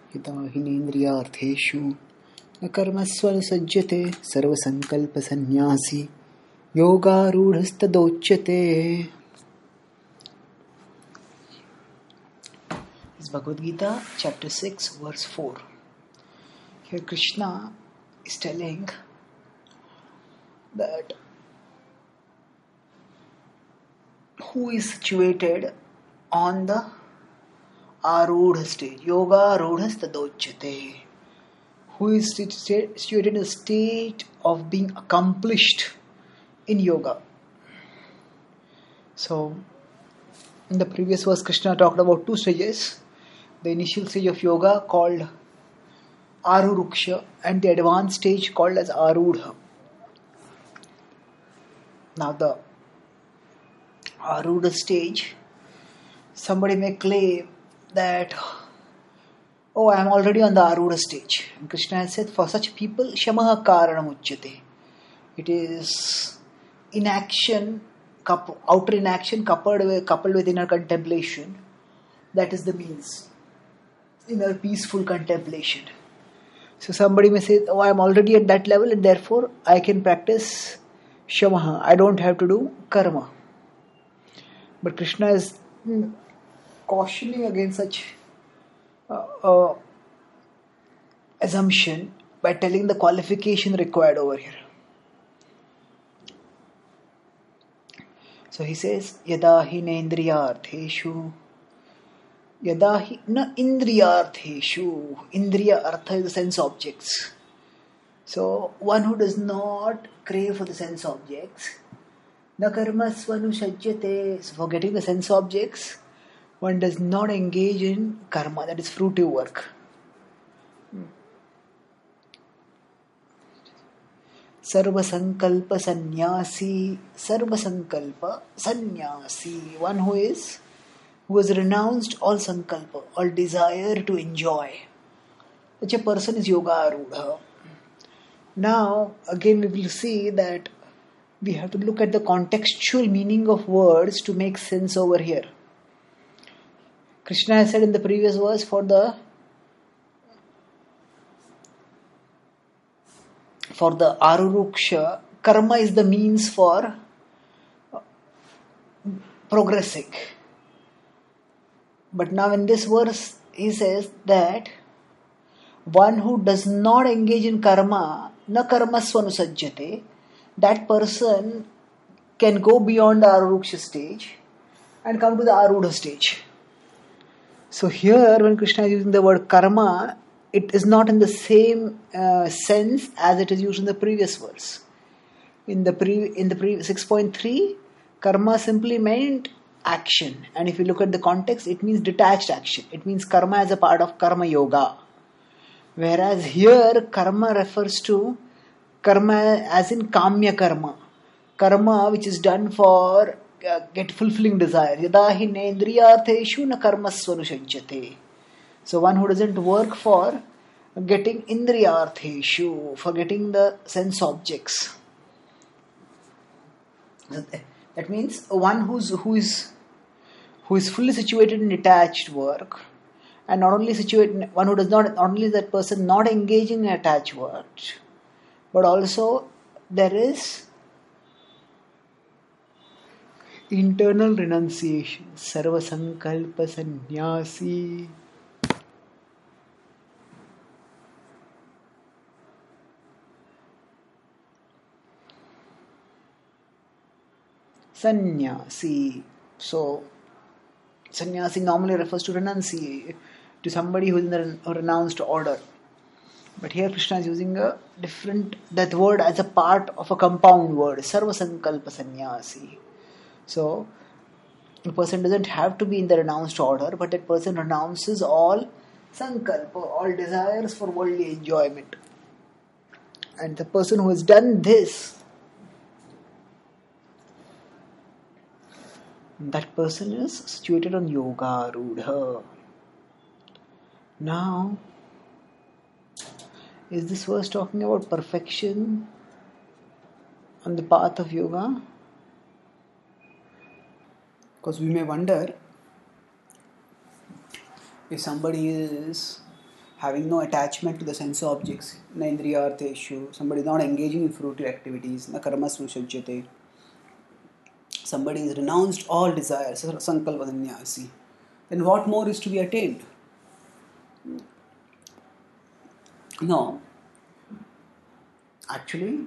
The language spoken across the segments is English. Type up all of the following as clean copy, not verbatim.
हिता हिनेन्द्रियार्थेषु न कर्मस्वनुसज्जते सर्वसंकल्पसन्न्यासी योगारूढस्तदोच्यते. It's Bhagavad Gita, chapter 6, verse 4. Here Krishna is telling that who is situated on the Arudha stage, Yoga Arudhastadochyate, who is situated in the state of being accomplished in yoga. So, in the previous verse, Krishna talked about two stages. The initial stage of yoga called Aruruksha and the advanced stage called as Arudha. Now the Arudha stage, somebody may claim that, oh, I am already on the Arudha stage. And Krishna has said, for such people, Shamaha Karanam Uchyate. It is inaction, outer inaction coupled with inner contemplation. That is the means. Inner peaceful contemplation. So somebody may say, oh, I am already at that level and therefore I can practice Shamaha. I don't have to do karma. But Krishna is cautioning against such assumption by telling the qualification required over here. So he says, Yada hi nendriyartheshu, Yada hi na indriyartheshu. Indriya artha is the sense objects. So one who does not crave for the sense objects, na karma svanu sajjate. So for getting the sense objects, one does not engage in karma, that is fruitive work. Sarva sankalpa sannyasi, sarva sankalpa sannyasi, one who has renounced all sankalpa, all desire to enjoy. Such a person is yoga arudha. Now, again we will see that we have to look at the contextual meaning of words to make sense over here. Krishna has said in the previous verse, for the Aruruksha, karma is the means for progressing. But now in this verse, he says that one who does not engage in karma, na karma svanusajjate, that person can go beyond the Aruruksha stage and come to the Arudha stage. So here, when Krishna is using the word karma, it is not in the same sense as it is used in the previous verse. In the 6.3, karma simply meant action, and if you look at the context, it means detached action. It means karma as a part of karma yoga. Whereas here, karma refers to karma as in kamya karma, karma which is done for get fulfilling desire. Yada hi nendriyartheshu na karma svanusajjate. So one who doesn't work for getting indriyartheshu, for getting the sense objects. That means one who is fully situated in detached work, and not only situated, one who does not only that person not engaging in attached work, but also there is internal renunciation, sarva sankalpa sannyasi. Sannyasi. So, sannyasi normally refers to renunciate, to somebody who is in a renounced order. But here Krishna is using that word as a part of a compound word, sarva sankalpa sannyasi. So, a person doesn't have to be in the renounced order, but that person renounces all sankalpa, all desires for worldly enjoyment. And the person who has done this, that person is situated on yoga arudha. Now, is this verse talking about perfection on the path of yoga? Because we may wonder if somebody is having no attachment to the sense objects, na indriyartheshu, somebody is not engaging in fruitive activities, na karmasnu shajyate, somebody has renounced all desires, sankalpa sannyasi, then what more is to be attained? No, actually,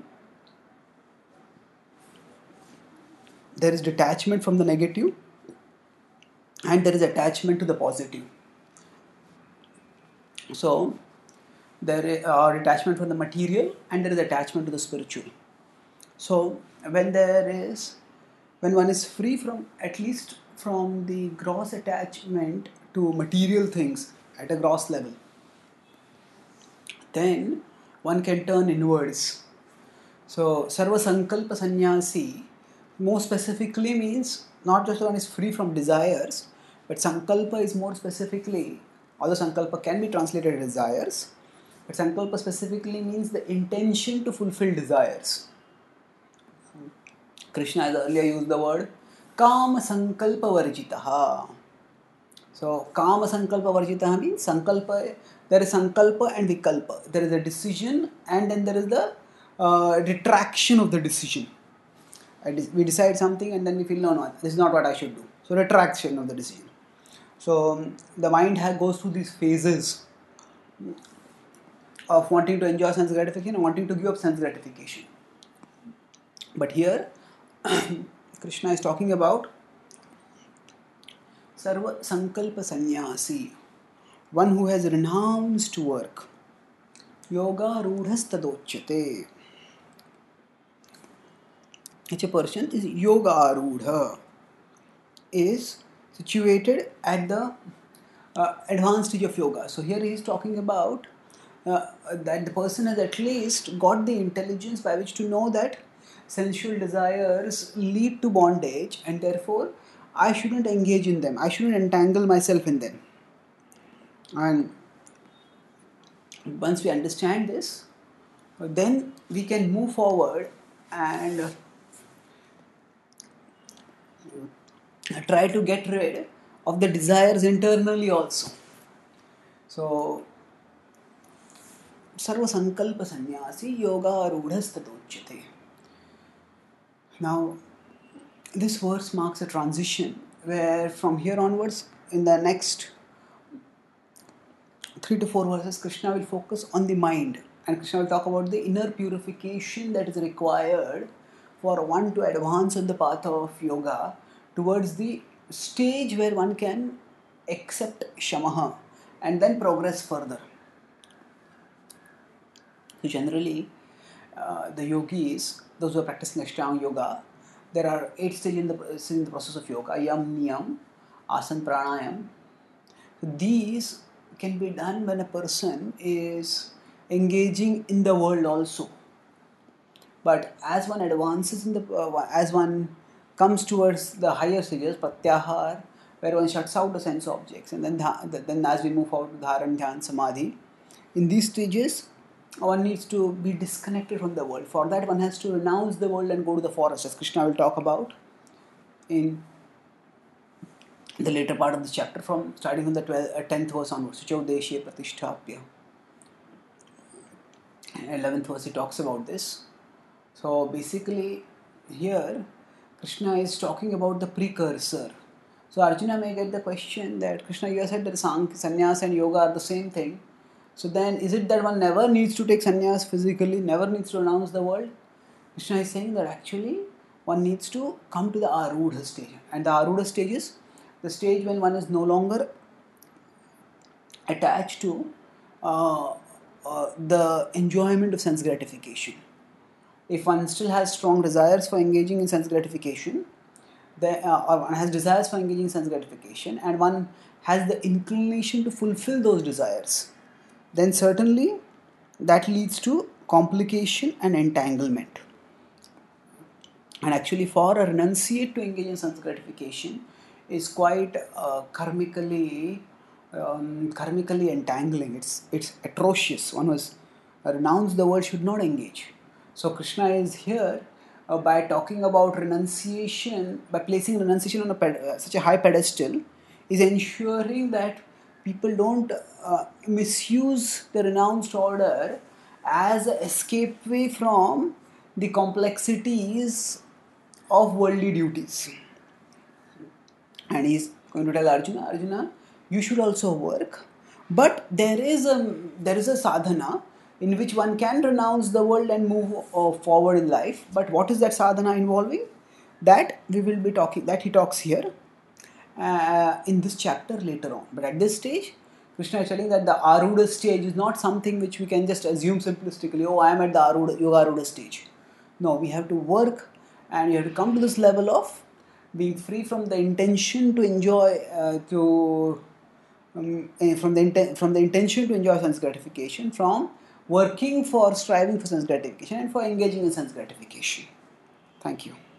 there is detachment from the negative and there is attachment to the positive. So, there are detachment from the material and there is attachment to the spiritual. So, when one is free from, at least from the gross attachment to material things at a gross level, then one can turn inwards. So, Sarva Sankalpa Sannyasi more specifically means not just one is free from desires, but Sankalpa is more specifically, although Sankalpa can be translated as desires, but Sankalpa specifically means the intention to fulfill desires. Krishna has earlier used the word Kama Sankalpa Varjitaha. So, Kama Sankalpa Varjitaha means Sankalpa, there is Sankalpa and Vikalpa. There is a decision and then there is the retraction of the decision. We decide something and then we feel, no, this is not what I should do. So, retraction of the decision. So, the mind goes through these phases of wanting to enjoy sense gratification and wanting to give up sense gratification. But here, Krishna is talking about Sarva Sankalpa Sannyasi, one who has renounced work. Yoga Rudhas Tadochyate. Such a person is Yoga Arudha, is situated at the advanced stage of yoga. So here he is talking about that the person has at least got the intelligence by which to know that sensual desires lead to bondage and therefore I shouldn't engage in them. I shouldn't entangle myself in them. And once we understand this, then we can move forward and try to get rid of the desires internally also. So, Sarva Sankalpa Sannyasi Yoga Arudhastadochyate. Now, this verse marks a transition where from here onwards, in the next 3 to 4 verses, Krishna will focus on the mind and Krishna will talk about the inner purification that is required for one to advance on the path of yoga towards the stage where one can accept shamaha and then progress further. So generally, the yogis, those who are practicing Ashtanga yoga, there are 8 stages in the process of yoga: yam, niyam, asan, pranayam. These can be done when a person is engaging in the world also. But as one advances in as one comes towards the higher stages, pratyahar, where one shuts out the sense objects, and then as we move forward to dharan, dhyan, samadhi, in these stages, one needs to be disconnected from the world. For that, one has to renounce the world and go to the forest, as Krishna will talk about in the later part of this chapter, from starting from the 10th verse onwards. Chaudeshye pratishtapya. 11th verse he talks about this. So basically, here Krishna is talking about the precursor. So Arjuna may get the question that Krishna, you have said that sannyas and yoga are the same thing. So then, is it that one never needs to take sannyas physically, never needs to renounce the world? Krishna is saying that actually one needs to come to the Arudha stage. And the Arudha stage is the stage when one is no longer attached to the enjoyment of sense gratification. If one still has strong desires for engaging in sense gratification, or one has desires for engaging in sense gratification, and one has the inclination to fulfill those desires, then certainly that leads to complication and entanglement. And actually, for a renunciate to engage in sense gratification is quite karmically entangling. It's atrocious. One was renounced the world should not engage. So Krishna is here by talking about renunciation, by placing renunciation on such a high pedestal, is ensuring that people don't misuse the renounced order as an escape way from the complexities of worldly duties. And he's going to tell Arjuna, you should also work, but there is a sadhana in which one can renounce the world and move forward in life. But what is that sadhana involving? That we will be talking. That he talks here in this chapter later on. But at this stage, Krishna is telling that the Aruda stage is not something which we can just assume simplistically. Oh, I am at the Yoga Aruda stage. No, we have to work, and you have to come to this level of being free from the intention to enjoy from the intention to enjoy sense gratification, from working for striving for sense gratification and for engaging in sense gratification. Thank you.